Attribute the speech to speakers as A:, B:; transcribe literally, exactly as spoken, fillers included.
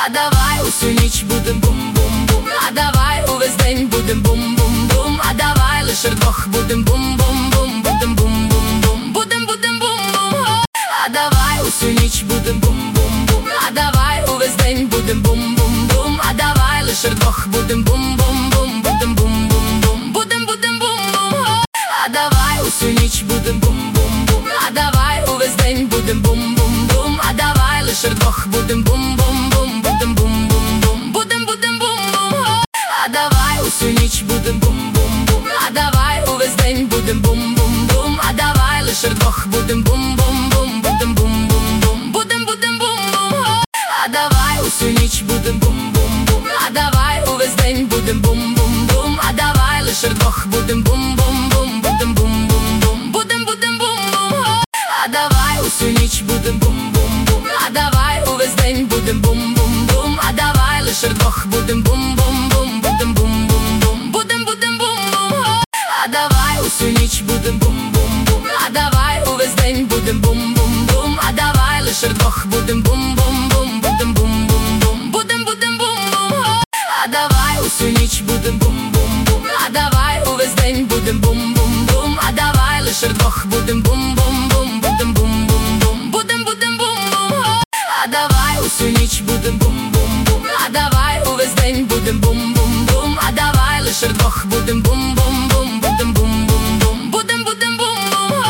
A: А давай усю ніч будем бум-бум-бум, а давай увесь день будем бум-бум-бум, а давай лише вдвох будем бум-бум-бум, будем бум-бум-бум, будем будем бум-бум. А давай усю ніч будем бум-бум-бум, а давай увесь день будем бум-бум-бум, а давай лише вдвох будем бум-бум-бум, будем бум-бум-бум, будем будем бум-бум. А давай усю ніч будем бум-бум-бум, а давай увесь день будем бум-бум-бум, а давай лише вдвох будем бум-бум-бум, будем бум-бум-бум, будем будем бум-бум. А давай усю ніч будем бум-бум-бум, а давай увесь день будем бум-бум-бум, а давай лише вдвох будем бум-бум-бум, будем бум-бум-бум, будем будем бум-бум. А давай усю ніч будем бум-бум-бум, а давай увесь день будем бум-бум-бум, а давай лише вдвох будем бум-бум-бум, будем бум-бум-бум, будем будем бум-бум. А давай усю ніч будем бум-бум-бум, а давай увесь день будем бум-бум-бум, а давай лише вдвох будем бум-бум-бум, будем бум-бум-бум, будем будем бум-бум. А давай усю ніч будем бум-бум-бум, а давай увесь день будем бум-бум-бум, а давай лише вдвох будем бум-бум-бум, будем бум-бум-бум, будем будем бум-бум. А давай усю ніч будем бум-бум-бум, а давай увесь день будем бум-бум-бум, а давай лише вдвох будем бум-бум-бум, будем бум-бум-бум, будем будем бум-бум. А давай усю ніч будем бум-бум-бум, а давай увесь день будем бум-бум-бум, а давай лише вдвох будем бум-бум-бум.